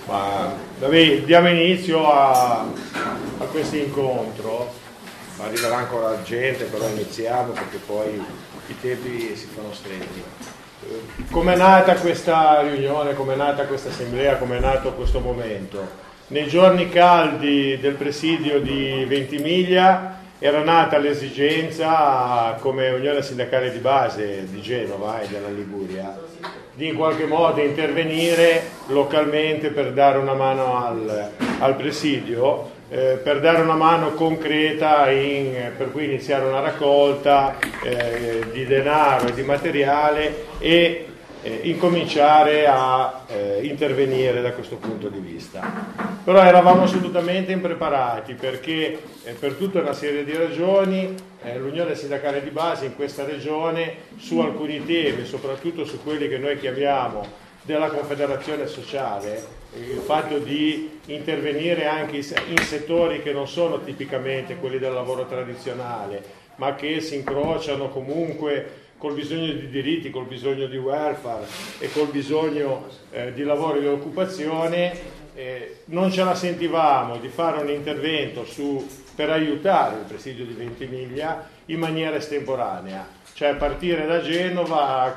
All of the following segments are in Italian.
Ma vabbè, diamo inizio a questo incontro, arriverà ancora gente, però iniziamo perché poi i tempi si fanno stretti. Com'è nata questa riunione, com'è nata questa assemblea, com'è nato questo momento? Nei giorni caldi del presidio di Ventimiglia era nata l'esigenza, come Unione Sindacale di Base di Genova e della Liguria, di in qualche modo intervenire localmente per dare una mano al presidio, per dare una mano concreta per cui iniziare una raccolta di denaro e di materiale e incominciare a intervenire da questo punto di vista. Però eravamo assolutamente impreparati perché per tutta una serie di ragioni l'Unione Sindacale di Base in questa regione su alcuni temi, soprattutto su quelli che noi chiamiamo della confederazione sociale, il fatto di intervenire anche in settori che non sono tipicamente quelli del lavoro tradizionale, ma che si incrociano comunque col bisogno di diritti, col bisogno di welfare e col bisogno di lavoro e di occupazione, non ce la sentivamo di fare un intervento per aiutare il presidio di Ventimiglia in maniera estemporanea, cioè partire da Genova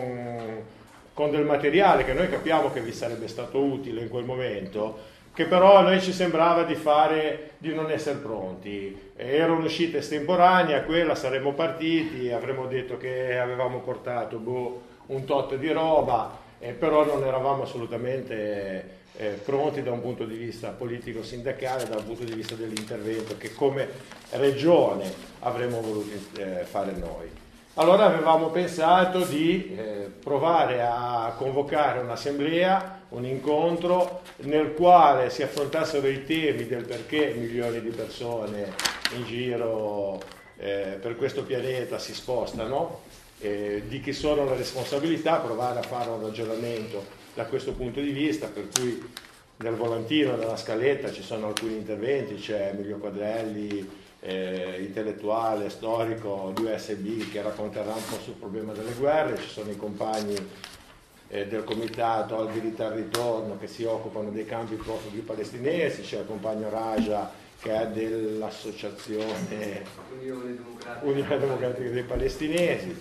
con del materiale che noi capiamo che vi sarebbe stato utile in quel momento, che però a noi ci sembrava di non essere pronti. Era un'uscita estemporanea, quella saremmo partiti, avremmo detto che avevamo portato un tot di roba, però non eravamo assolutamente pronti da un punto di vista politico-sindacale, da un punto di vista dell'intervento che come regione avremmo voluto fare noi. Allora avevamo pensato di provare a convocare un'assemblea, un incontro nel quale si affrontassero i temi del perché milioni di persone in giro per questo pianeta si spostano, di chi sono le responsabilità, provare a fare un ragionamento da questo punto di vista, per cui nel volantino, nella scaletta ci sono alcuni interventi, c'è Emilio Quadrelli, intellettuale, storico di USB, che racconterà un po' sul problema delle guerre, ci sono i compagni del comitato al diritto al ritorno che si occupano dei campi profughi palestinesi, c'è il compagno Raja che è dell'associazione Unione Democratica dei Palestinesi,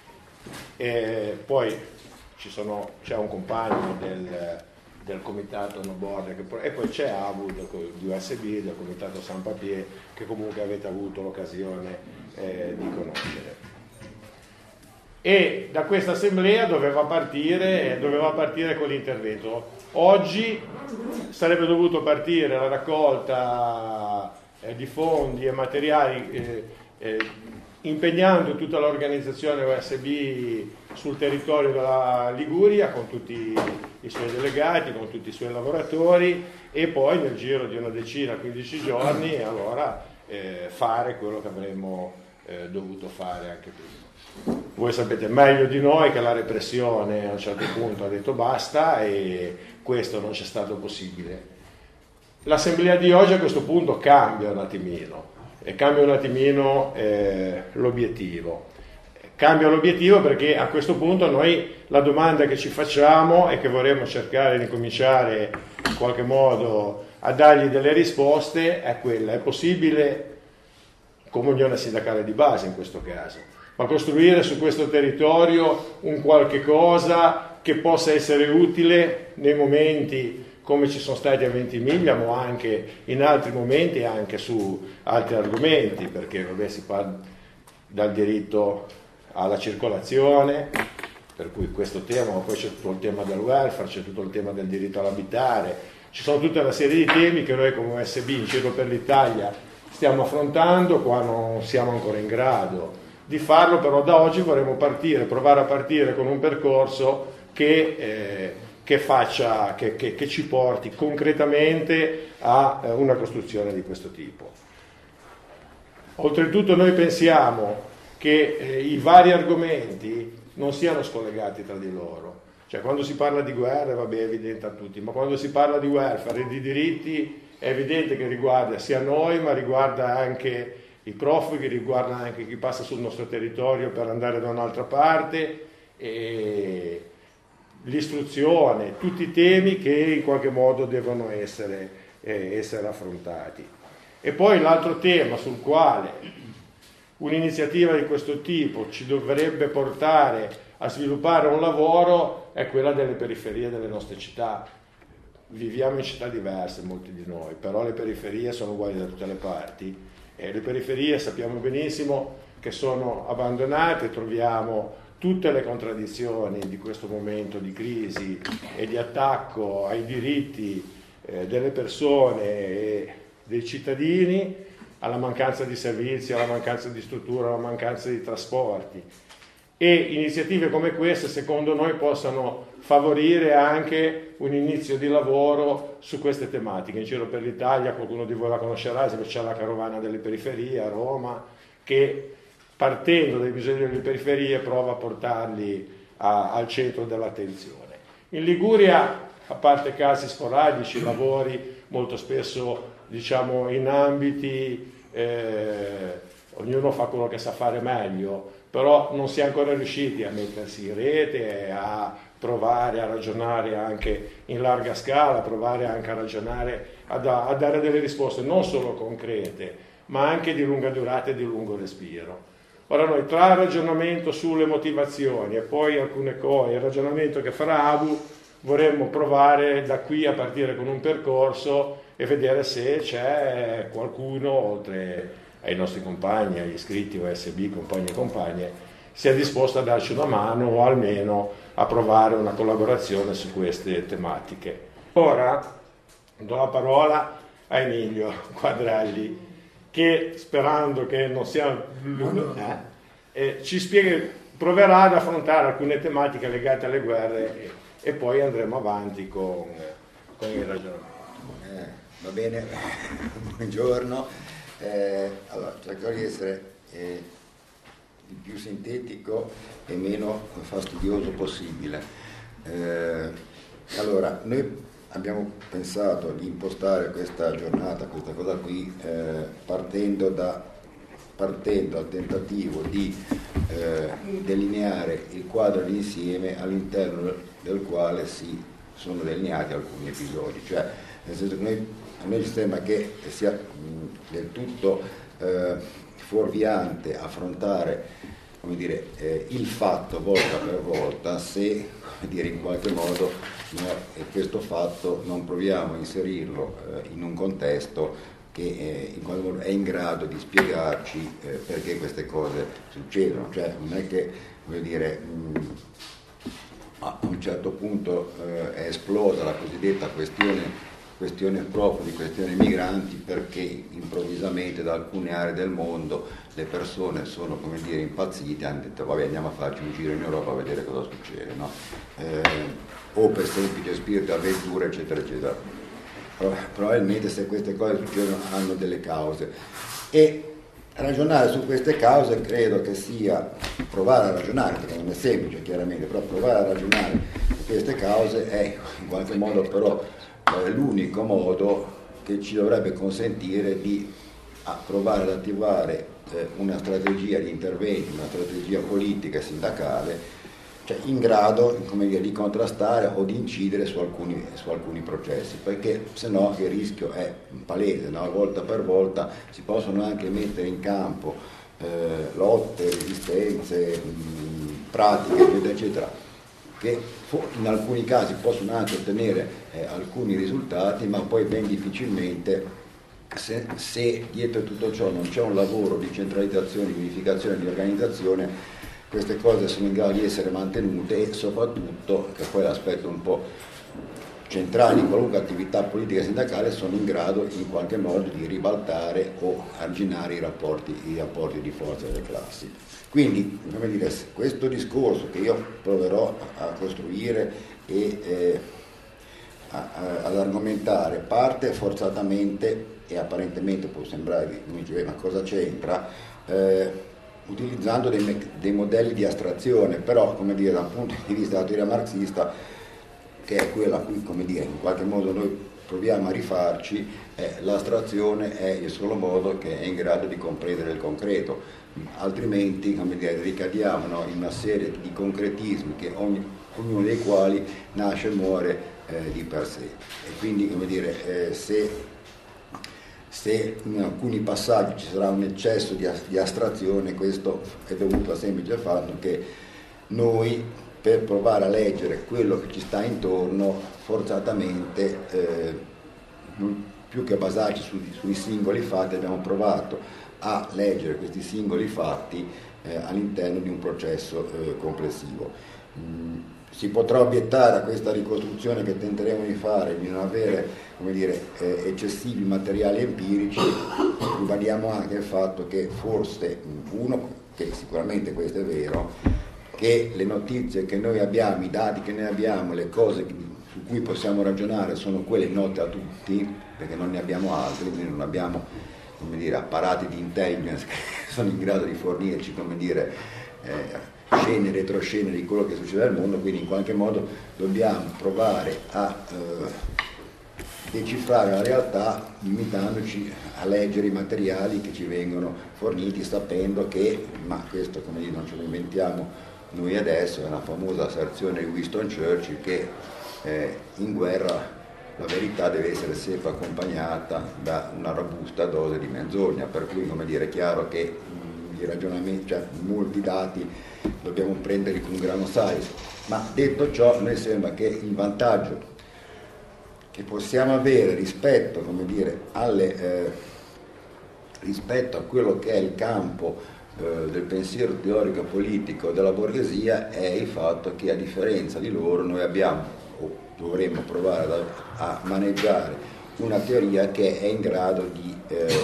e poi c'è un compagno del comitato No Border e poi c'è Abu di USB, del comitato San Papier, che comunque avete avuto l'occasione di conoscere. E da questa assemblea doveva partire con l'intervento. Oggi sarebbe dovuto partire la raccolta di fondi e materiali impegnando tutta l'organizzazione USB sul territorio della Liguria con tutti i suoi delegati, con tutti i suoi lavoratori, e poi nel giro di una decina, 15 giorni, allora fare quello che avremmo dovuto fare anche prima. Voi sapete meglio di noi che la repressione a un certo punto ha detto basta e questo non c'è stato possibile. L'assemblea di oggi a questo punto cambia un attimino l'obiettivo. Cambia l'obiettivo perché a questo punto noi la domanda che ci facciamo e che vorremmo cercare di cominciare in qualche modo a dargli delle risposte è quella: è possibile, come Unione Sindacale di Base in questo caso, ma costruire su questo territorio un qualche cosa che possa essere utile nei momenti come ci sono stati a Ventimiglia, ma anche in altri momenti, anche su altri argomenti, perché si parla dal diritto alla circolazione, per cui questo tema, ma poi c'è tutto il tema del welfare, c'è tutto il tema del diritto all'abitare, ci sono tutta una serie di temi che noi come USB in giro per l'Italia stiamo affrontando, qua non siamo ancora in grado di farlo, però da oggi vorremmo provare a partire con un percorso che ci porti concretamente a una costruzione di questo tipo. Oltretutto noi pensiamo che i vari argomenti non siano scollegati tra di loro, cioè quando si parla di guerra è evidente a tutti, ma quando si parla di welfare e di diritti è evidente che riguarda sia noi, ma riguarda anche i profughi, riguarda anche chi passa sul nostro territorio per andare da un'altra parte, e l'istruzione, tutti i temi che in qualche modo devono essere affrontati. E poi l'altro tema sul quale un'iniziativa di questo tipo ci dovrebbe portare a sviluppare un lavoro è quella delle periferie delle nostre città. Viviamo in città diverse, molti di noi, però le periferie sono uguali da tutte le parti e le periferie sappiamo benissimo che sono abbandonate, troviamo tutte le contraddizioni di questo momento di crisi e di attacco ai diritti delle persone e dei cittadini, alla mancanza di servizi, alla mancanza di struttura, alla mancanza di trasporti. E iniziative come queste, secondo noi, possano favorire anche un inizio di lavoro su queste tematiche. In giro per l'Italia, qualcuno di voi la conoscerà, c'è la Carovana delle Periferie a Roma, che partendo dai bisogni delle periferie prova a portarli al centro dell'attenzione. In Liguria, a parte casi sporadici, lavori molto spesso diciamo in ambiti, ognuno fa quello che sa fare meglio, però non si è ancora riusciti a mettersi in rete, a provare a ragionare anche in larga scala, a provare anche a ragionare, a dare delle risposte non solo concrete, ma anche di lunga durata e di lungo respiro. Ora noi tra il ragionamento sulle motivazioni e poi alcune cose, il ragionamento che farà Abu, vorremmo provare da qui a partire con un percorso e vedere se c'è qualcuno, oltre ai nostri compagni, agli iscritti OSB, compagni e compagne, sia disposto a darci una mano o almeno a provare una collaborazione su queste tematiche. Ora do la parola a Emilio Quadralli, che sperando che non sia proverà ad affrontare alcune tematiche legate alle guerre e poi andremo avanti con il ragionamento. Va bene, buongiorno. Allora, cercherò di essere il più sintetico e meno fastidioso possibile. Allora, noi abbiamo pensato di impostare questa giornata, questa cosa qui, partendo dal tentativo di delineare il quadro d'insieme all'interno del quale si sono delineati alcuni episodi, cioè nel senso che a noi ci sembra che sia del tutto fuorviante affrontare, come dire, il fatto volta per volta se, come dire, in qualche modo questo fatto non proviamo a inserirlo in un contesto che in qualche modo è in grado di spiegarci perché queste cose succedono, cioè non è che, come dire, a un certo punto è esplosa la cosiddetta questione profughi, questione migranti, perché improvvisamente da alcune aree del mondo le persone sono, come dire, impazzite e hanno detto vabbè, andiamo a farci un giro in Europa a vedere cosa succede, no? O per semplice spirito di avventura, eccetera eccetera. Probabilmente se queste cose succedono hanno delle cause e ragionare su queste cause credo che sia provare a ragionare, perché non è semplice chiaramente, però provare a ragionare su queste cause è in qualche modo però l'unico modo che ci dovrebbe consentire di provare ad attivare una strategia di intervento, una strategia politica e sindacale, cioè in grado, come dire, di contrastare o di incidere su alcuni processi, perché se no il rischio è palese, no? Volta per volta si possono anche mettere in campo lotte, resistenze, pratiche, eccetera, eccetera, che in alcuni casi possono anche ottenere alcuni risultati, ma poi ben difficilmente, se dietro tutto ciò non c'è un lavoro di centralizzazione, di unificazione, di organizzazione, queste cose sono in grado di essere mantenute e soprattutto, che poi è l'aspetto un po' centrale in qualunque attività politica e sindacale, sono in grado in qualche modo di ribaltare o arginare i rapporti di forza delle classi. Quindi, come dire, questo discorso che io proverò a costruire e ad argomentare parte forzatamente e apparentemente può sembrare, come dice, ma cosa c'entra? Utilizzando dei modelli di astrazione, però, come dire, da un punto di vista della teoria marxista, che è quella a cui, come dire, in qualche modo noi proviamo a rifarci, l'astrazione è il solo modo che è in grado di comprendere il concreto, altrimenti ricadiamo, no, in una serie di concretismi che ognuno dei quali nasce e muore di per sé. E quindi se in alcuni passaggi ci sarà un eccesso di astrazione, questo è dovuto al semplice fatto che noi, per provare a leggere quello che ci sta intorno, forzatamente, più che basarci sui singoli fatti, abbiamo provato a leggere questi singoli fatti all'interno di un processo complessivo. Si potrà obiettare a questa ricostruzione che tenteremo di fare di non avere eccessivi materiali empirici. Ribadiamo anche il fatto che forse, che sicuramente questo è vero, che le notizie che noi abbiamo, i dati che noi abbiamo, le cose su cui possiamo ragionare sono quelle note a tutti, perché non ne abbiamo altri, quindi non abbiamo apparati di intelligence che sono in grado di fornirci scene, retroscene di quello che succede al mondo, quindi in qualche modo dobbiamo provare a decifrare la realtà limitandoci a leggere i materiali che ci vengono forniti, sapendo che, ma questo non ce lo inventiamo noi adesso, è una famosa asserzione di Winston Churchill che in guerra la verità deve essere sempre accompagnata da una robusta dose di menzogna, per cui è chiaro che i ragionamenti, molti dati dobbiamo prenderli con grano size, ma detto ciò, a noi sembra che il vantaggio che possiamo avere rispetto rispetto a quello che è il campo del pensiero teorico e politico della borghesia è il fatto che, a differenza di loro, noi abbiamo o dovremmo provare a maneggiare una teoria che è in grado di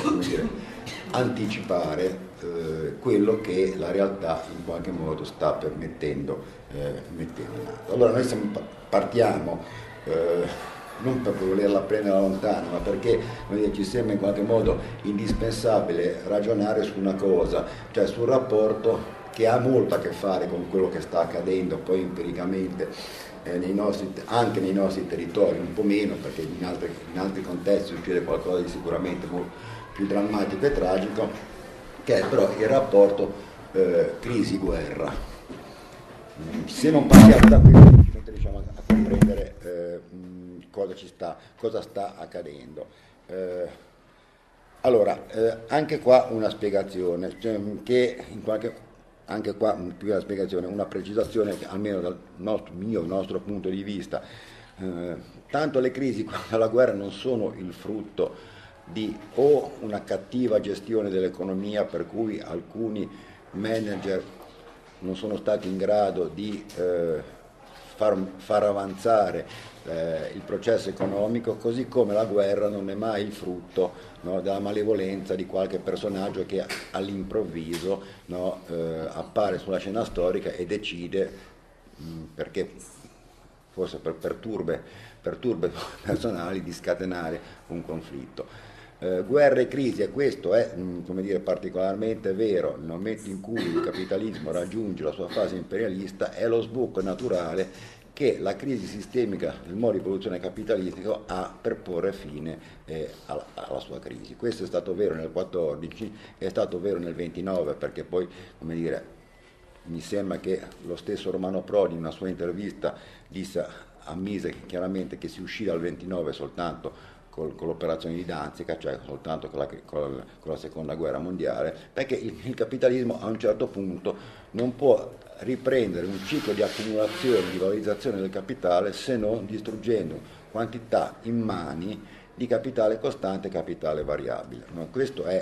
anticipare quello che la realtà in qualche modo sta permettendo in atto. Allora noi partiamo non per volerla prendere da lontano, ma perché ci sembra in qualche modo indispensabile ragionare su una cosa, cioè sul rapporto che ha molto a che fare con quello che sta accadendo poi empiricamente anche nei nostri territori, un po' meno perché in altri contesti succede qualcosa di sicuramente molto più drammatico e tragico, che è però il rapporto crisi-guerra. Se non partiamo da questo ci mettiamo a comprendere cosa sta accadendo. Allora, anche qua una spiegazione, che anche qua più che una spiegazione, una precisazione, almeno dal nostro punto di vista. Tanto le crisi quanto la guerra non sono il frutto di o una cattiva gestione dell'economia, per cui alcuni manager non sono stati in grado di far avanzare il processo economico, così come la guerra non è mai il frutto, no, della malevolenza di qualche personaggio che all'improvviso, no, appare sulla scena storica e decide, perché forse per turbe personali, di scatenare un conflitto. Guerra e crisi, e questo è particolarmente vero nel momento in cui il capitalismo raggiunge la sua fase imperialista, è lo sbocco naturale che la crisi sistemica del modo di produzione capitalistico ha per porre fine alla sua crisi. Questo è stato vero nel 14, è stato vero nel 29, perché poi mi sembra che lo stesso Romano Prodi in una sua intervista ammise chiaramente che si uscì dal 29 soltanto con l'operazione di Danzica, cioè soltanto con la seconda guerra mondiale, perché il capitalismo a un certo punto non può riprendere un ciclo di accumulazione, di valorizzazione del capitale, se non distruggendo quantità immani di capitale costante e capitale variabile. No? Questo è,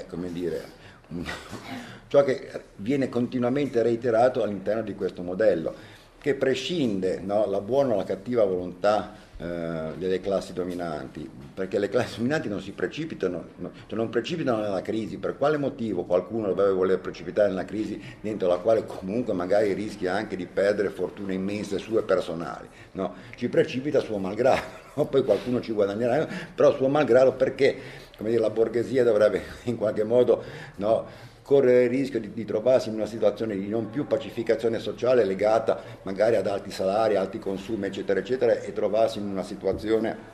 ciò che viene continuamente reiterato all'interno di questo modello, che prescinde, no, la buona o la cattiva volontà delle classi dominanti, perché le classi dominanti non si precipitano, non precipitano nella crisi. Per quale motivo qualcuno dovrebbe voler precipitare nella crisi dentro la quale comunque magari rischia anche di perdere fortune immense sue personali? No? Ci precipita suo malgrado, no? Poi qualcuno ci guadagnerà, però suo malgrado, perché la borghesia dovrebbe in qualche modo, no, correre il rischio di trovarsi in una situazione di non più pacificazione sociale legata magari ad alti salari, alti consumi, eccetera, eccetera, e trovarsi in una situazione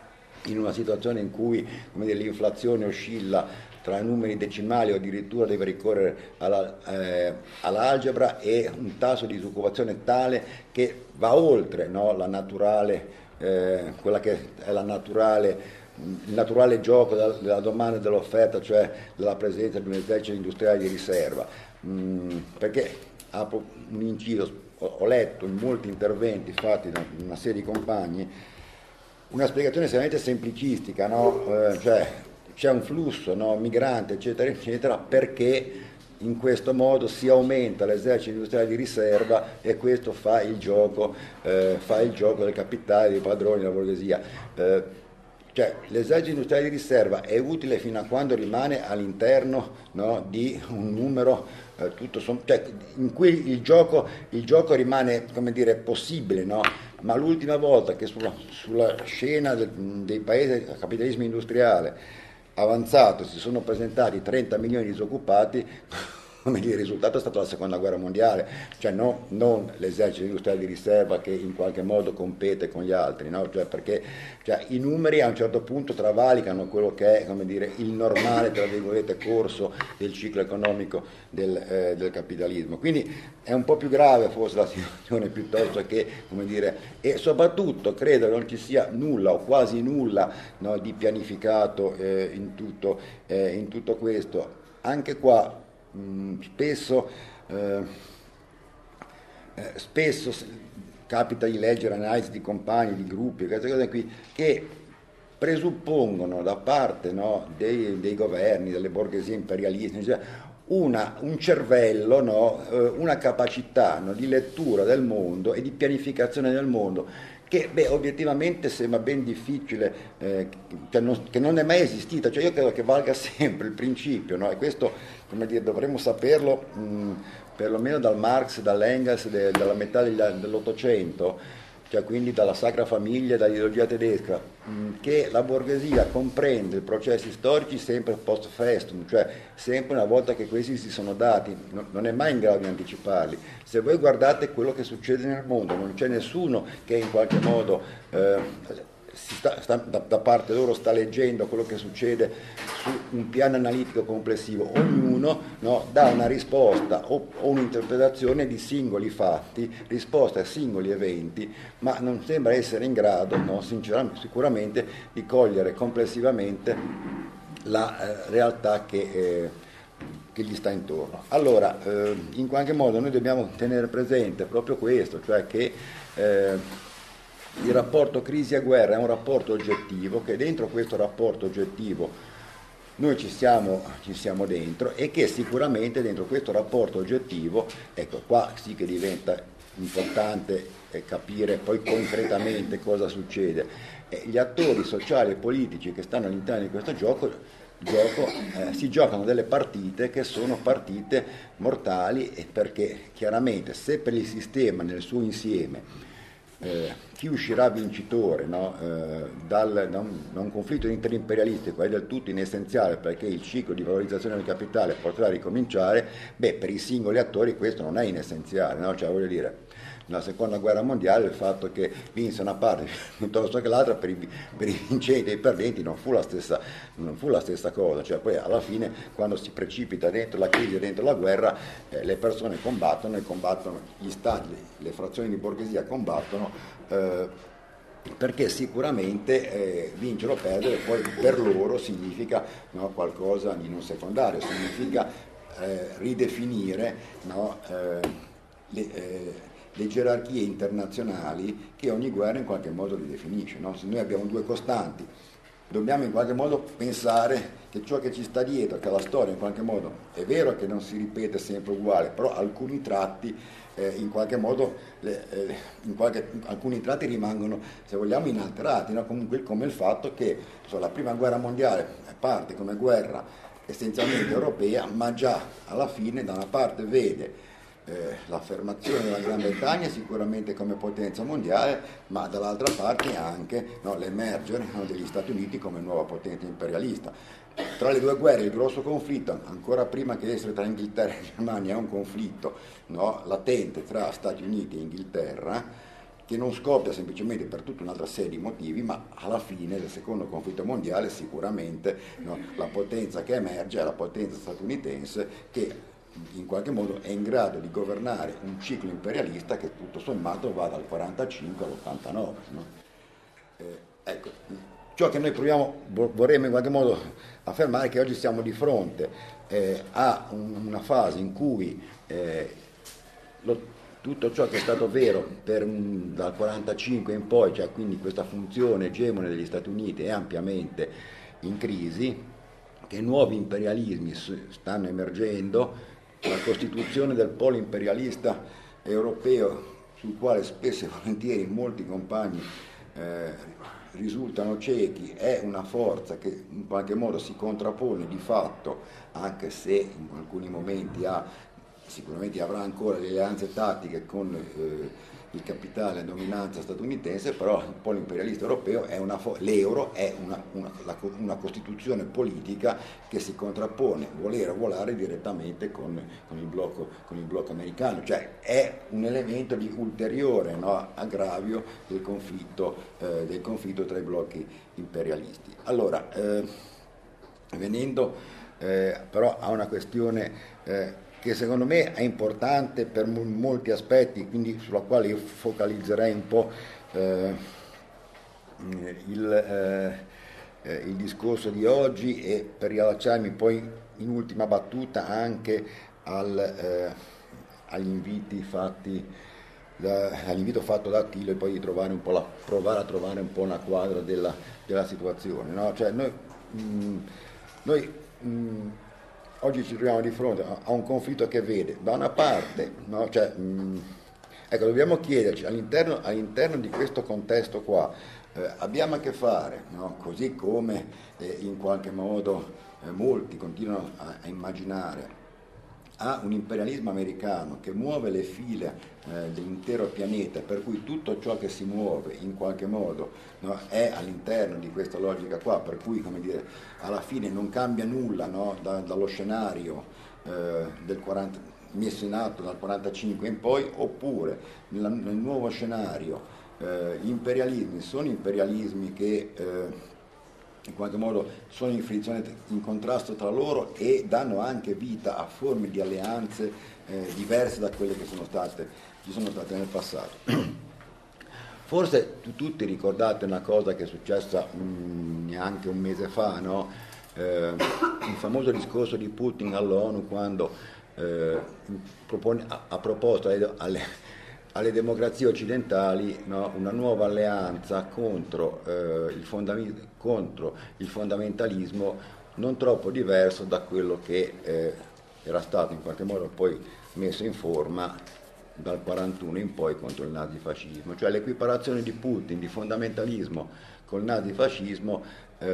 in una situazione in cui, come dire, l'inflazione oscilla tra numeri decimali o addirittura deve ricorrere all'algebra, e un tasso di disoccupazione tale che va oltre, no, la naturale, quella che è il naturale gioco della domanda e dell'offerta, cioè della presenza di un esercito industriale di riserva. Perché, apro un inciso, ho letto in molti interventi fatti da una serie di compagni una spiegazione estremamente semplicistica, no? Cioè c'è un flusso, no, migrante, eccetera, eccetera, perché in questo modo si aumenta l'esercito industriale di riserva e questo fa il gioco del capitale, dei padroni, della borghesia. Cioè, l'esercito industriale di riserva è utile fino a quando rimane all'interno, no, di un numero cioè, in cui il gioco rimane, come dire, possibile, no? Ma l'ultima volta che sulla scena dei paesi a capitalismo industriale avanzato si sono presentati 30 milioni di disoccupati, come dire, il risultato è stato la seconda guerra mondiale, cioè non l'esercito industriale di riserva che in qualche modo compete con gli altri, no? Cioè perché i numeri a un certo punto travalicano quello che è, come dire, il normale, tra virgolette, corso del ciclo economico del capitalismo. Quindi è un po' più grave forse la situazione piuttosto che, come dire, e soprattutto credo che non ci sia nulla o quasi nulla, no, di pianificato in tutto questo. Anche qua spesso capita di leggere analisi di compagni, di gruppi, queste cose qui, che presuppongono da parte, no, dei governi, delle borghesie imperialiste, cioè un cervello, no, una capacità, no, di lettura del mondo e di pianificazione del mondo che obiettivamente sembra ben difficile, che non è mai esistita. Cioè io credo che valga sempre il principio, no? E questo, come dire, dovremmo saperlo perlomeno dal Marx, dall'Engels, dalla metà dell'Ottocento, cioè quindi dalla Sacra Famiglia, dall'ideologia tedesca, che la borghesia comprende i processi storici sempre post festum, cioè sempre una volta che questi si sono dati, non è mai in grado di anticiparli. Se voi guardate quello che succede nel mondo, non c'è nessuno che in qualche modo da parte loro sta leggendo quello che succede su un piano analitico complessivo. Ognuno, no, dà una risposta o un'interpretazione di singoli fatti, risposta a singoli eventi, ma non sembra essere in grado, no, sicuramente, di cogliere complessivamente la realtà che gli sta intorno. Allora, in qualche modo noi dobbiamo tenere presente proprio questo, cioè che il rapporto crisi e guerra è un rapporto oggettivo, che dentro questo rapporto oggettivo noi ci siamo dentro, e che sicuramente dentro questo rapporto oggettivo, ecco qua sì che diventa importante capire poi concretamente cosa succede. Gli attori sociali e politici che stanno all'interno di questo gioco si giocano delle partite che sono partite mortali, perché chiaramente se per il sistema nel suo insieme chi uscirà vincitore, no, da un conflitto interimperialistico è del tutto inessenziale, perché il ciclo di valorizzazione del capitale potrà ricominciare, per i singoli attori questo non è inessenziale, no? Cioè, voglio dire, nella seconda guerra mondiale il fatto che vinse una parte piuttosto che l'altra per i vincenti e i perdenti non fu la stessa cosa. Cioè poi alla fine, quando si precipita dentro la crisi e dentro la guerra, le persone combattono gli stati, le frazioni di borghesia combattono, perché sicuramente vincere o perdere poi per loro significa, no, qualcosa di non secondario, significa ridefinire, no, le gerarchie internazionali che ogni guerra in qualche modo ridefinisce, no? Se noi abbiamo due costanti, dobbiamo in qualche modo pensare che ciò che ci sta dietro, che la storia in qualche modo è vero che non si ripete sempre uguale, però alcuni tratti in qualche modo alcuni tratti rimangono, se vogliamo, inalterati, no? Comunque, come il fatto che la prima guerra mondiale parte come guerra essenzialmente europea, ma già alla fine da una parte vede l'affermazione della Gran Bretagna sicuramente come potenza mondiale, ma dall'altra parte anche, no, l'emergere, no, degli Stati Uniti come nuova potenza imperialista. Tra le due guerre il grosso conflitto, ancora prima che essere tra Inghilterra e Germania, è un conflitto, no, latente tra Stati Uniti e Inghilterra, che non scoppia semplicemente per tutta un'altra serie di motivi, ma alla fine del secondo conflitto mondiale sicuramente, no, la potenza che emerge è la potenza statunitense, che in qualche modo è in grado di governare un ciclo imperialista che tutto sommato va dal 45 all'89. No? Ecco, ciò che noi vorremmo in qualche modo affermare è che oggi siamo di fronte a una fase in cui tutto ciò che è stato vero dal 45 in poi, cioè quindi questa funzione egemone degli Stati Uniti, è ampiamente in crisi, che nuovi imperialismi stanno emergendo, la costituzione del polo imperialista europeo, sul quale spesso e volentieri molti compagni risultano ciechi, è una forza che in qualche modo si contrappone di fatto, anche se in alcuni momenti sicuramente avrà ancora le alleanze tattiche con il capitale a dominanza statunitense, però il polo imperialista europeo l'euro è una costituzione politica che si contrappone, volere o volare, direttamente con il blocco americano, cioè è un elemento di ulteriore, no, aggravio del conflitto tra i blocchi imperialisti. Allora, venendo però a una questione che secondo me è importante per molti aspetti, quindi sulla quale io focalizzerei un po' il discorso di oggi, e per riallacciarmi poi in ultima battuta anche all'invito fatto da Attilio, e poi di provare a trovare un po' una quadra della situazione, no? Cioè noi oggi ci troviamo di fronte a un conflitto che vede da una parte, no? Cioè, ecco, dobbiamo chiederci all'interno di questo contesto qua, abbiamo a che fare, no? Così come in qualche modo molti continuano a immaginare, a un imperialismo americano che muove le file dell'intero pianeta, per cui tutto ciò che si muove in qualche modo, no, è all'interno di questa logica qua, per cui, come dire, alla fine non cambia nulla, no, dallo scenario messo in atto dal 45 in poi, oppure nel nuovo scenario gli imperialismi sono imperialismi che in qualche modo sono in frizione, in contrasto tra loro, e danno anche vita a forme di alleanze diverse da quelle che ci sono state nel passato. Forse tutti ricordate una cosa che è successa neanche un mese fa, no? Il famoso discorso di Putin all'ONU, quando ha proposto alle democrazie occidentali, no, una nuova alleanza contro il fondamentalismo non troppo diverso da quello che era stato in qualche modo poi messo in forma dal 41 in poi contro il nazifascismo, cioè l'equiparazione di Putin di fondamentalismo col nazifascismo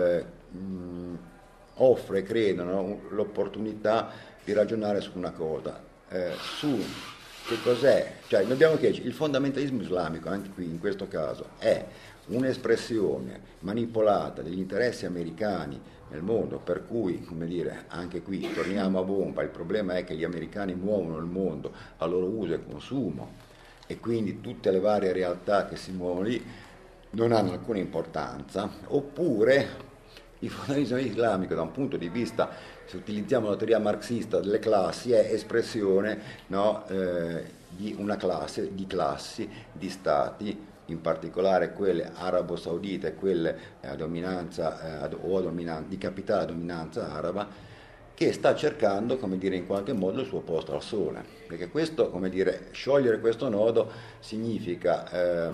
offre, credo, no, l'opportunità di ragionare su una cosa, su che cos'è, cioè dobbiamo chiederci, il fondamentalismo islamico, anche qui in questo caso, è un'espressione manipolata degli interessi americani nel mondo, per cui, come dire, anche qui torniamo a bomba, il problema è che gli americani muovono il mondo a loro uso e consumo, e quindi tutte le varie realtà che si muovono lì non hanno alcuna importanza, oppure il fondamentalismo islamico, da un punto di vista, se utilizziamo la teoria marxista delle classi, è espressione, no, di una classe, di classi, di stati, in particolare quelle arabo-saudite, quelle a dominanza di capitale a dominanza araba, che sta cercando, come dire, in qualche modo il suo posto al sole, perché questo, come dire, sciogliere questo nodo significa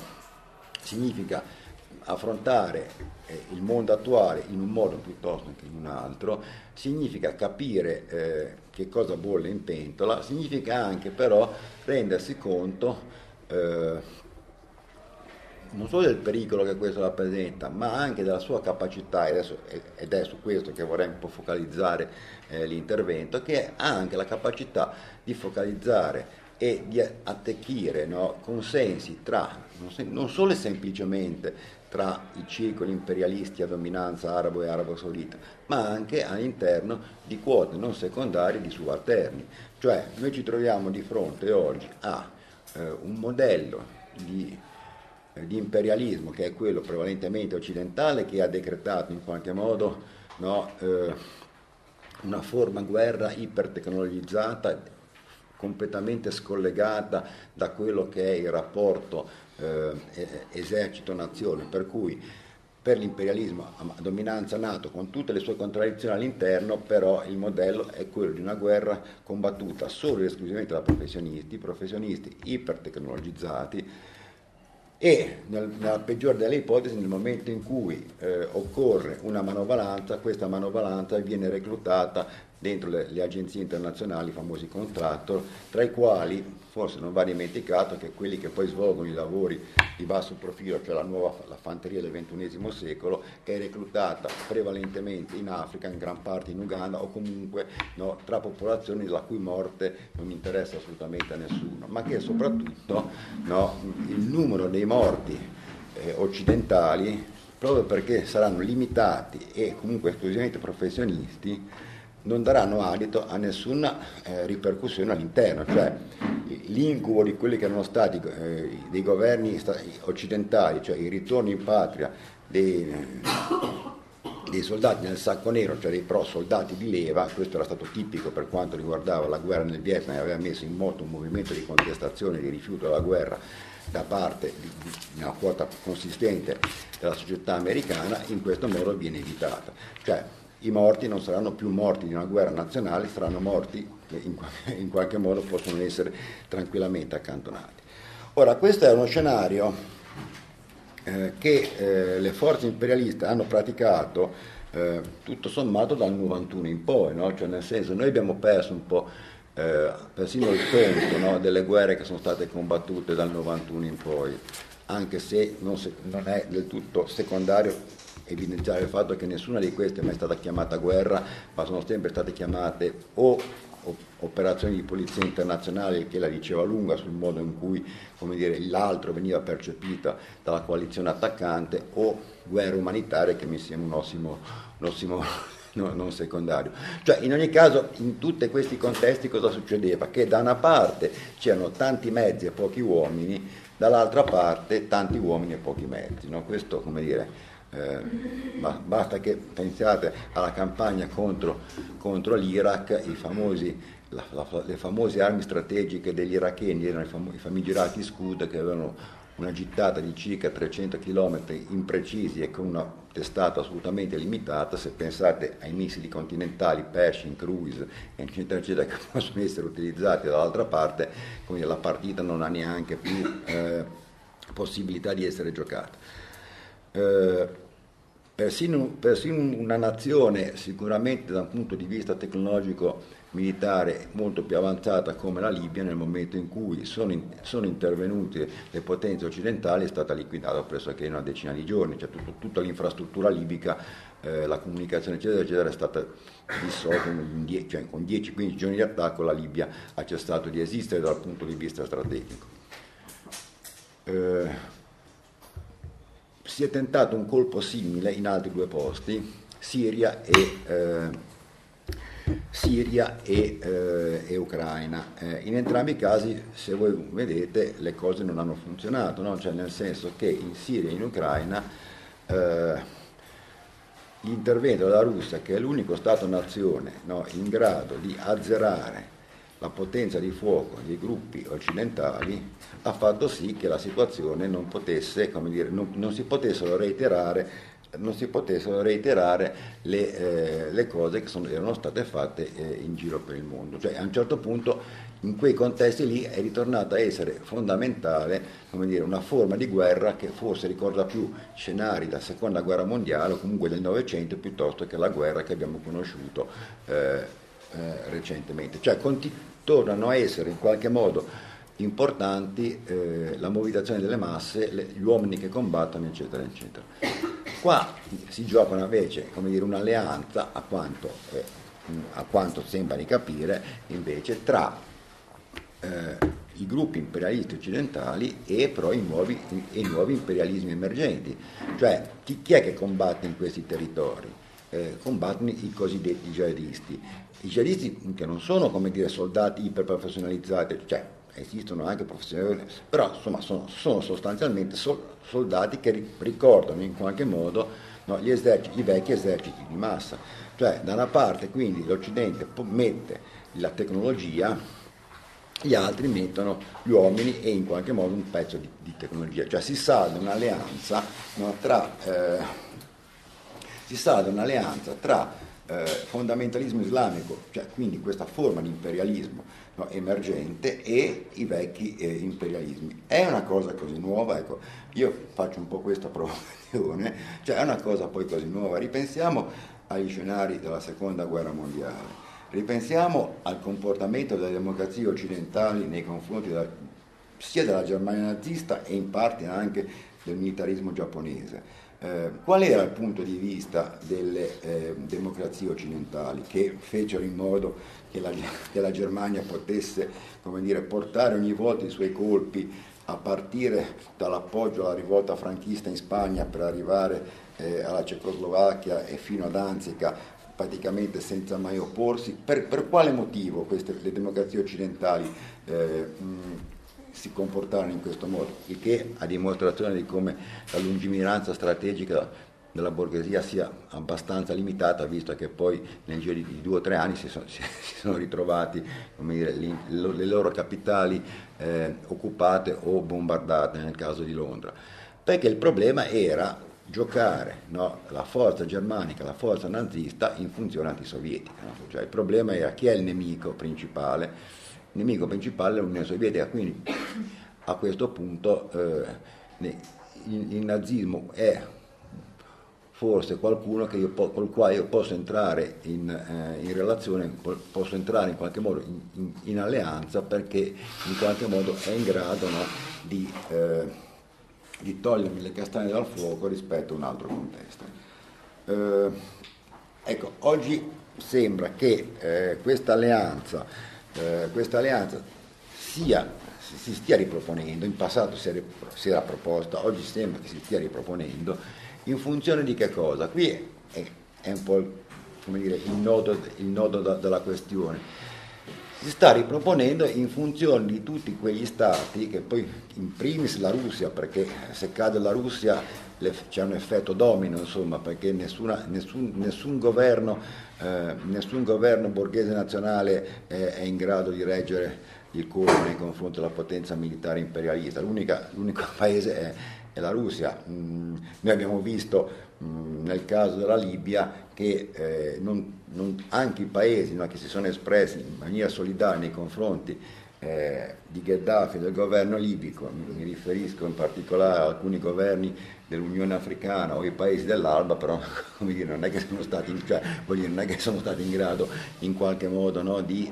affrontare il mondo attuale in un modo piuttosto che in un altro, significa capire che cosa bolle in pentola, significa anche però rendersi conto non solo del pericolo che questo rappresenta, ma anche della sua capacità, ed è su questo che vorrei un po' focalizzare l'intervento, che ha anche la capacità di focalizzare e di attecchire, no, consensi non solo e semplicemente tra i circoli imperialisti a dominanza arabo e arabo-saudita, ma anche all'interno di quote non secondarie di subalterni. Cioè noi ci troviamo di fronte oggi a un modello di di imperialismo, che è quello prevalentemente occidentale, che ha decretato in qualche modo, no, una forma guerra ipertecnologizzata, completamente scollegata da quello che è il rapporto esercito-nazione, per cui per l'imperialismo a dominanza NATO, con tutte le sue contraddizioni all'interno, però il modello è quello di una guerra combattuta solo ed esclusivamente da professionisti ipertecnologizzati, e nella peggiore delle ipotesi, nel momento in cui occorre una manovalanza, questa manovalanza viene reclutata dentro le agenzie internazionali, i famosi contractor, tra i quali forse non va dimenticato che quelli che poi svolgono i lavori di basso profilo, cioè la fanteria del XXI secolo, è reclutata prevalentemente in Africa, in gran parte in Uganda, o comunque, no, tra popolazioni la cui morte non interessa assolutamente a nessuno, ma che soprattutto, no, il numero dei morti occidentali, proprio perché saranno limitati e comunque esclusivamente professionisti, non daranno adito a nessuna ripercussione all'interno, cioè l'incubo di quelli che erano stati dei governi occidentali, cioè il ritorno in patria dei soldati nel sacco nero, cioè dei soldati di leva. Questo era stato tipico per quanto riguardava la guerra nel Vietnam, e aveva messo in moto un movimento di contestazione, di rifiuto della guerra da parte di una quota consistente della società americana. In questo modo viene evitata, cioè i morti non saranno più morti di una guerra nazionale, saranno morti che in qualche modo possono essere tranquillamente accantonati. Ora, questo è uno scenario che le forze imperialiste hanno praticato tutto sommato dal 91 in poi, no? Cioè, nel senso, noi abbiamo perso un po' persino il conto, no, delle guerre che sono state combattute dal 91 in poi, anche se non è del tutto secondario evidenziare il fatto che nessuna di queste è mai stata chiamata guerra, ma sono sempre state chiamate o operazioni di polizia internazionale, che la diceva lunga sul modo in cui, come dire, l'altro veniva percepita dalla coalizione attaccante, o guerre umanitarie, che mi sembra un ossimo non secondario. Cioè, in ogni caso, in tutti questi contesti cosa succedeva? Che da una parte c'erano tanti mezzi e pochi uomini, dall'altra parte tanti uomini e pochi mezzi, no? Questo, come dire, basta che pensiate alla campagna contro l'Iraq, le famose armi strategiche degli iracheni erano i famigerati Scud, che avevano una gittata di circa 300 km imprecisi e con una testata assolutamente limitata. Se pensate ai missili continentali Pershing, Cruise, eccetera eccetera, che possono essere utilizzati dall'altra parte, quindi la partita non ha neanche più possibilità di essere giocata. Persino una nazione sicuramente da un punto di vista tecnologico militare molto più avanzata come la Libia, nel momento in cui sono intervenute le potenze occidentali, è stata liquidata pressoché in una decina di giorni, cioè tutta l'infrastruttura libica, la comunicazione eccetera eccetera, è stata dissolta cioè con 10-15 giorni di attacco la Libia ha cessato di esistere dal punto di vista strategico. Si è tentato un colpo simile in altri due posti, Siria e Ucraina. In entrambi i casi, se voi vedete, le cose non hanno funzionato, no? Cioè, nel senso che in Siria e in Ucraina l'intervento della Russia, che è l'unico Stato-nazione, no, in grado di azzerare la potenza di fuoco dei gruppi occidentali, ha fatto sì che la situazione non potesse, come dire, non si potessero reiterare le cose che erano state fatte in giro per il mondo. Cioè, a un certo punto in quei contesti lì è ritornata a essere fondamentale, come dire, una forma di guerra che forse ricorda più scenari della seconda guerra mondiale o comunque del Novecento, piuttosto che la guerra che abbiamo conosciuto recentemente. Cioè tornano a essere in qualche modo importanti la mobilitazione delle masse, gli uomini che combattono, eccetera eccetera. Qua si gioca invece, come dire, un'alleanza, a quanto sembra di capire, invece, tra i gruppi imperialisti occidentali e però i nuovi imperialismi emergenti. Cioè, chi è che combatte in questi territori? Combattono i cosiddetti jihadisti. I jihadisti che non sono, come dire, soldati iperprofessionalizzati, cioè esistono anche professioni, però insomma sono sostanzialmente soldati che ricordano in qualche modo, no, i vecchi eserciti di massa. Cioè da una parte quindi l'Occidente mette la tecnologia, gli altri mettono gli uomini e in qualche modo un pezzo di tecnologia, cioè si salda un'alleanza, no, tra fondamentalismo islamico, cioè quindi questa forma di imperialismo, no, emergente, e i vecchi imperialismi. È una cosa così nuova, ecco, io faccio un po' questa provocazione, cioè è una cosa poi così nuova. Ripensiamo agli scenari della seconda guerra mondiale, ripensiamo al comportamento delle democrazie occidentali nei confronti sia della Germania nazista e in parte anche del militarismo giapponese. Qual era il punto di vista delle democrazie occidentali che fecero in modo che la Germania potesse, come dire, portare ogni volta i suoi colpi, a partire dall'appoggio alla rivolta franchista in Spagna per arrivare alla Cecoslovacchia e fino a Danzica, praticamente senza mai opporsi? Per quale motivo le democrazie occidentali si comportarono in questo modo? Il che a dimostrazione di come la lungimiranza strategica della borghesia sia abbastanza limitata, visto che poi nel giro di 2 o 3 anni si sono ritrovati, come dire, le loro capitali occupate o bombardate, nel caso di Londra. Perché il problema era giocare, no, la forza germanica, la forza nazista in funzione antisovietica, no? Cioè il problema era chi è il nemico principale. Il nemico principale è l'Unione Sovietica, quindi a questo punto il nazismo è forse qualcuno col quale io posso entrare in relazione, posso entrare in qualche modo in alleanza, perché in qualche modo è in grado, no, di togliermi le castagne dal fuoco rispetto a un altro contesto. Ecco, oggi sembra che questa alleanza si stia riproponendo. In passato si era proposta, oggi sembra che si stia riproponendo. In funzione di che cosa? Qui è un po', come dire, il nodo della questione. Si sta riproponendo in funzione di tutti quegli stati che poi, in primis la Russia, perché se cade la Russia c'è un effetto domino, insomma, perché nessun governo borghese nazionale è in grado di reggere il colpo nei confronti della potenza militare imperialista. L'unico paese è la Russia. Noi abbiamo visto nel caso della Libia che anche i paesi, no, che si sono espressi in maniera solidale nei confronti di Gheddafi e del governo libico, mi riferisco in particolare a alcuni governi dell'Unione Africana o i paesi dell'Alba, però come dire, non è che sono stati in grado in qualche modo, no, di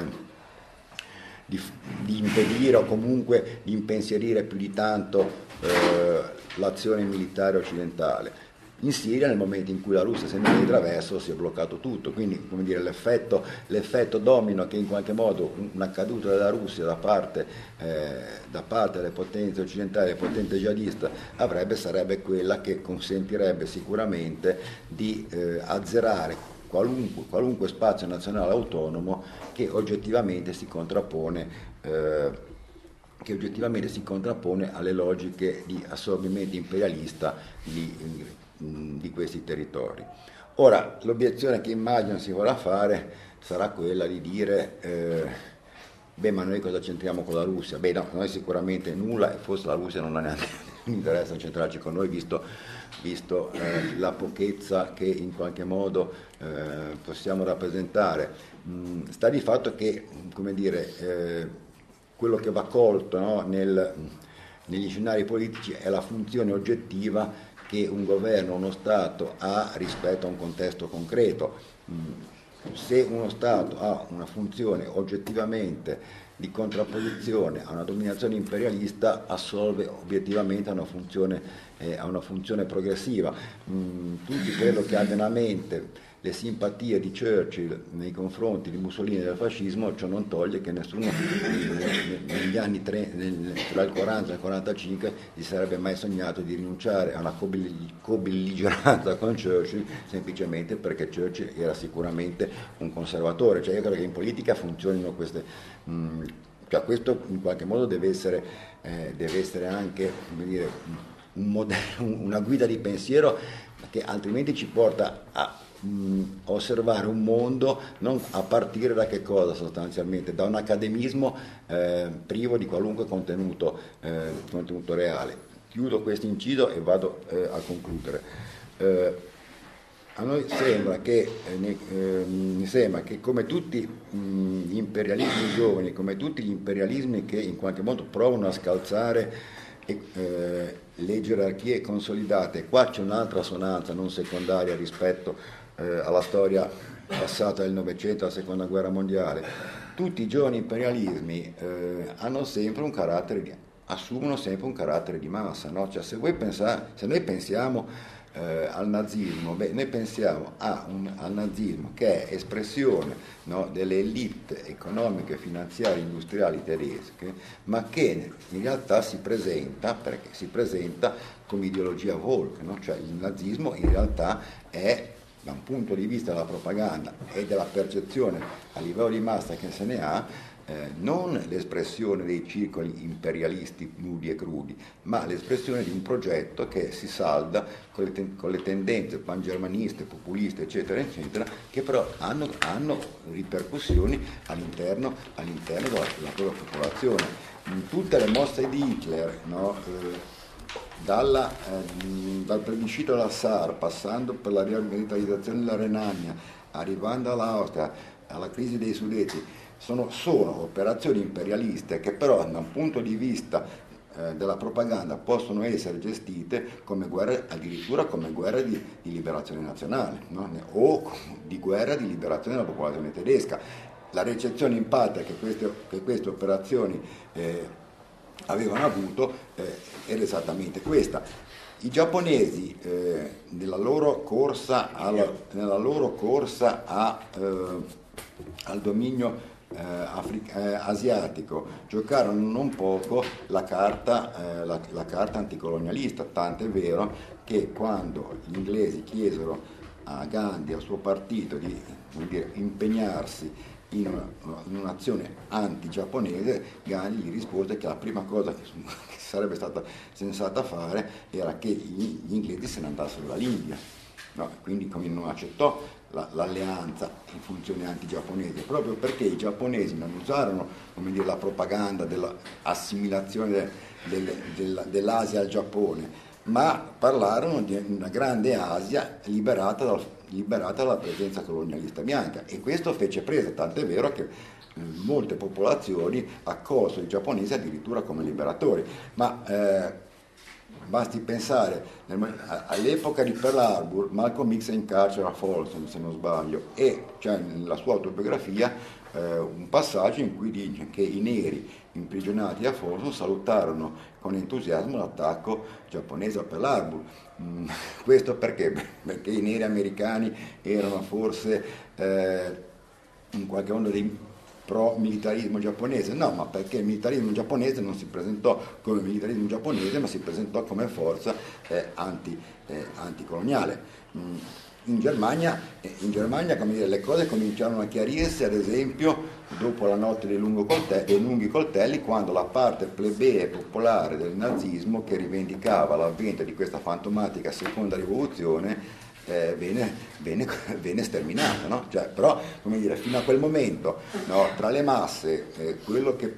impedire o comunque di impensierire più di tanto l'azione militare occidentale. In Siria, nel momento in cui la Russia si è messa di traverso, si è bloccato tutto, quindi, come dire, l'effetto domino che in qualche modo una caduta della Russia da parte delle potenze occidentali, delle potenze jihadiste sarebbe quella che consentirebbe sicuramente di azzerare qualunque spazio nazionale autonomo che oggettivamente si contrappone alle logiche di assorbimento imperialista di questi territori. Ora, l'obiezione che immagino si vorrà fare sarà quella di dire ma noi cosa c'entriamo con la Russia? Beh, no, noi sicuramente nulla, e forse la Russia non ha neanche interesse a centrarci con noi, visto la pochezza che in qualche modo possiamo rappresentare. Sta di fatto che, come dire, quello che va colto, no, negli scenari politici è la funzione oggettiva che un governo, uno Stato ha rispetto a un contesto concreto. Se uno Stato ha una funzione oggettivamente di contrapposizione a una dominazione imperialista, assolve obiettivamente a una funzione progressiva. Tutti quello che hanno a mente le simpatie di Churchill nei confronti di Mussolini e del fascismo, ciò non toglie che nessuno negli anni tra il 40 e il 45 gli sarebbe mai sognato di rinunciare a una co-belligeranza con Churchill, semplicemente perché Churchill era sicuramente un conservatore. Cioè io credo che in politica funzionino queste Cioè, questo in qualche modo deve essere anche, come dire, una guida di pensiero che altrimenti ci porta a osservare un mondo non a partire da che cosa sostanzialmente? Da un academismo privo di qualunque contenuto reale. Chiudo questo inciso e vado a concludere. A noi sembra che come tutti gli imperialismi giovani, come tutti gli imperialismi che in qualche modo provano a scalzare le gerarchie consolidate, qua c'è un'altra assonanza non secondaria rispetto alla storia passata del Novecento, alla Seconda Guerra Mondiale. Tutti i giovani imperialismi hanno sempre un carattere assumono sempre un carattere di massa, no? Cioè, se noi pensiamo al nazismo, noi pensiamo al nazismo che è espressione, no, delle elite economiche, finanziarie, industriali tedesche, ma che in realtà si presenta come ideologia Volk, no? Cioè il nazismo in realtà è, da un punto di vista della propaganda e della percezione a livello di massa che se ne ha, non l'espressione dei circoli imperialisti nudi e crudi, ma l'espressione di un progetto che si salda con le tendenze pangermaniste, populiste, eccetera, eccetera, che però hanno ripercussioni all'interno della propria popolazione. Tutte le mosse di Hitler, no? Dal plebiscito alla Saar, passando per la riorganizzazione della Renania, arrivando all'Austria, alla crisi dei Sudeti, sono operazioni imperialiste che però da un punto di vista della propaganda possono essere gestite come guerre, addirittura come guerre di liberazione nazionale, no? O di guerra di liberazione della popolazione tedesca. La ricezione in patria che queste operazioni avevano avuto era esattamente questa. I giapponesi nella loro corsa al dominio asiatico giocarono non poco la carta anticolonialista, tant'è vero che quando gli inglesi chiesero a Gandhi, al suo partito, di impegnarsi in un'azione anti-giapponese, Gandhi gli rispose che la prima cosa che sarebbe stata sensata fare era che gli inglesi se ne andassero dall'India. No, quindi non accettò l'alleanza in funzione anti-giapponese, proprio perché i giapponesi non usarono la propaganda dell'assimilazione dell'Asia al Giappone, ma parlarono di una grande Asia liberata dalla presenza colonialista bianca, e questo fece presa, tant'è vero che molte popolazioni accolsero i giapponesi addirittura come liberatori. Ma basti pensare, all'epoca di Pearl Harbor, Malcolm X è in carcere a Folsom, se non sbaglio, e c'è nella sua autobiografia un passaggio in cui dice che i neri imprigionati a Folsom salutarono con entusiasmo l'attacco giapponese a Pearl Harbor. Questo perché? Perché i neri americani erano forse in qualche modo dei pro-militarismo giapponese? No, ma perché il militarismo giapponese non si presentò come militarismo giapponese, ma si presentò come forza anticoloniale. In Germania le cose cominciarono a chiarirsi, ad esempio, dopo la notte dei lunghi coltelli, quando la parte plebea e popolare del nazismo, che rivendicava l'avvento di questa fantomatica seconda rivoluzione, viene sterminata, no? Cioè, però, fino a quel momento, no, tra le masse, quello che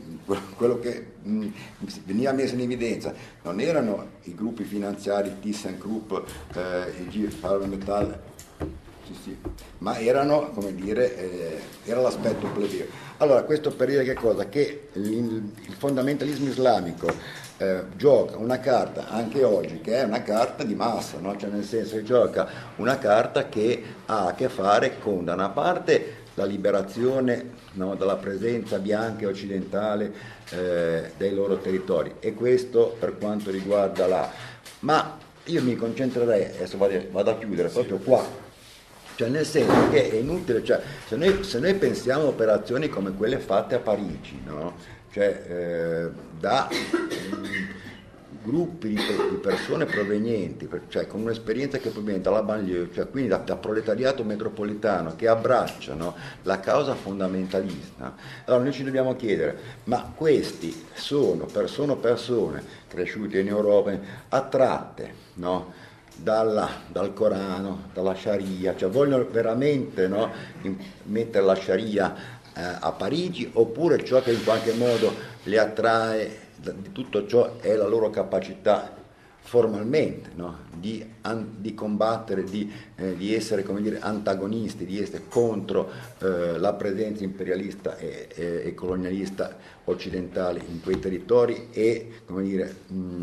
veniva messo in evidenza non erano i gruppi finanziari ThyssenKrupp, IG Farbenmetall, ma erano, era l'aspetto plebeo. Allora, questo per dire che cosa? Che il fondamentalismo islamico gioca una carta anche oggi che è una carta di massa, no? Cioè, nel senso che gioca una carta che ha a che fare con, da una parte, la liberazione, no, dalla presenza bianca e occidentale dei loro territori, e questo per quanto riguarda ma io mi concentrerei, adesso vado a chiudere proprio qua, cioè nel senso che è inutile, cioè, se noi pensiamo a operazioni come quelle fatte a Parigi, no? Cioè gruppi di persone provenienti, cioè con un'esperienza che proviene dalla banlieue, cioè quindi da proletariato metropolitano, che abbracciano la causa fondamentalista. Allora noi ci dobbiamo chiedere, ma questi sono persone cresciute in Europa, attratte, no? Dal Corano, dalla Sharia, cioè vogliono veramente, no, mettere la Sharia a Parigi, oppure ciò che in qualche modo le attrae di tutto ciò è la loro capacità formalmente, no, di combattere, di essere, come dire, antagonisti, di essere contro la presenza imperialista e colonialista occidentale in quei territori e, come dire,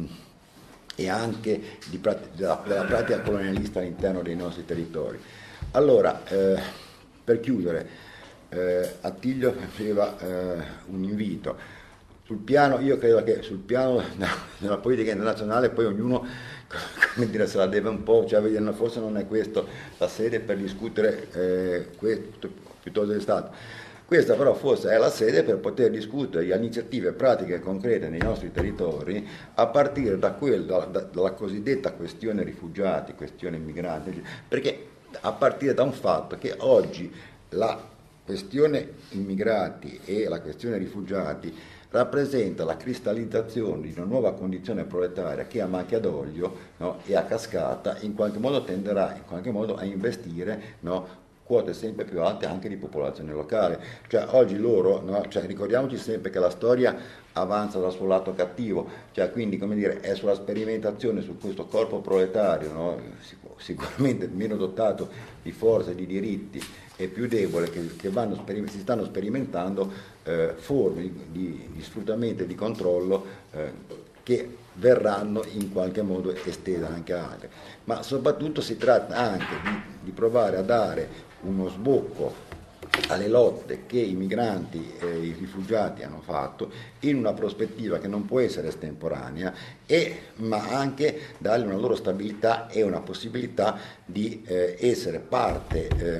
e anche della pratica colonialista all'interno dei nostri territori. Allora, per chiudere, Attilio faceva un invito. Sul piano, io credo che sul piano della politica internazionale poi ognuno, come dire, se la deve un po', cioè forse non è questa la sede per discutere questo, piuttosto è stato. Questa però forse è la sede per poter discutere di iniziative pratiche e concrete nei nostri territori a partire dalla cosiddetta questione rifugiati, questione migranti, perché a partire da un fatto che oggi la questione immigrati e la questione rifugiati rappresenta la cristallizzazione di una nuova condizione proletaria che a macchia d'olio, no, e a cascata in qualche modo tenderà in qualche modo a investire, no, quote sempre più alte anche di popolazione locale. Cioè oggi loro, no, cioè, ricordiamoci sempre che la storia avanza dal suo lato cattivo, cioè quindi, come dire, è sulla sperimentazione su questo corpo proletario, no, sicuramente meno dotato di forze e di diritti e più debole, che si stanno sperimentando forme di sfruttamento e di controllo che verranno in qualche modo estese anche a altre. Ma soprattutto si tratta anche di provare a dare uno sbocco alle lotte che i migranti e i rifugiati hanno fatto in una prospettiva che non può essere estemporanea, ma anche dargli una loro stabilità e una possibilità di essere parte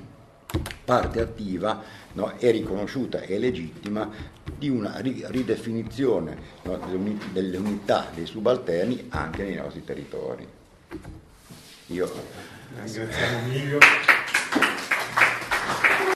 attiva, no, e riconosciuta e legittima di una ridefinizione, no, delle unità dei subalterni anche nei nostri territori. Ringraziamo Emilio.